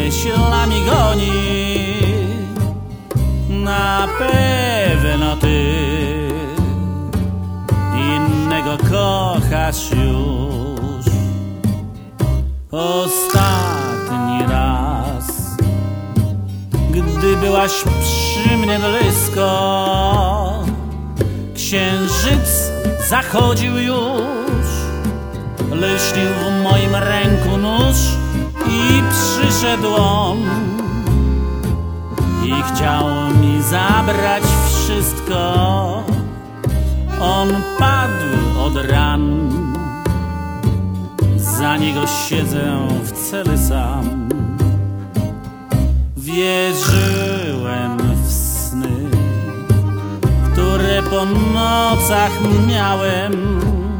myślami goni. Na pewno ty innego kochasz już. Ostatni raz, gdy byłaś przy mnie blisko, księżyc zachodził już, lśnił w moim ręku nóż i przyszedł on i chciał mi zabrać wszystko. On padł od ran, za niego siedzę w celi sam. Wierzyłem w sny, które po nocach miałem.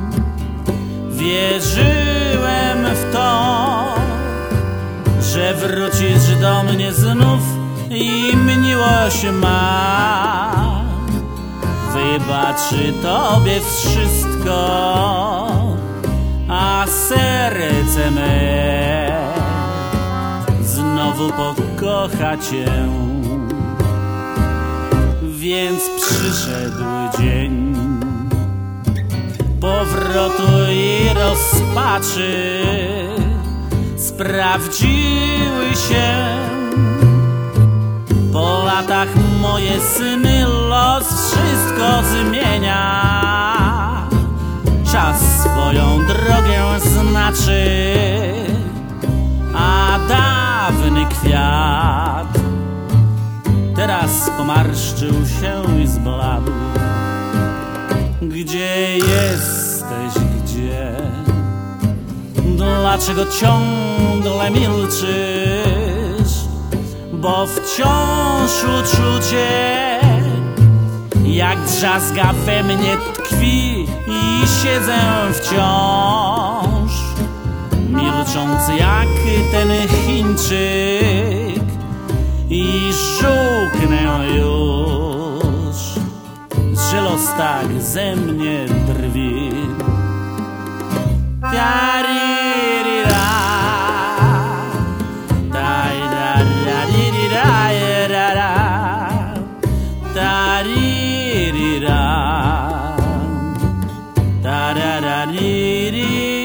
Wierzyłem w to, że wrócisz do mnie znów i miłość ma wybaczy tobie wszystko, a serce me znowu pokocha cię. Więc przyszedł dzień powrotu i rozpaczy. Sprawdziły się po latach moje syny, los wszystko zmienia. Czas swoją drogę znaczy, a dawny kwiat teraz pomarszczył się i zbladł. Gdzie jesteś, gdzie? Dlaczego ciągle milczysz? Bo wciąż uczucie jak drzazga we mnie tkwi i siedzę wciąż milczący jak ten Chińczyk i żółknę już, że los tak ze mnie drwi. Da da da dee dee.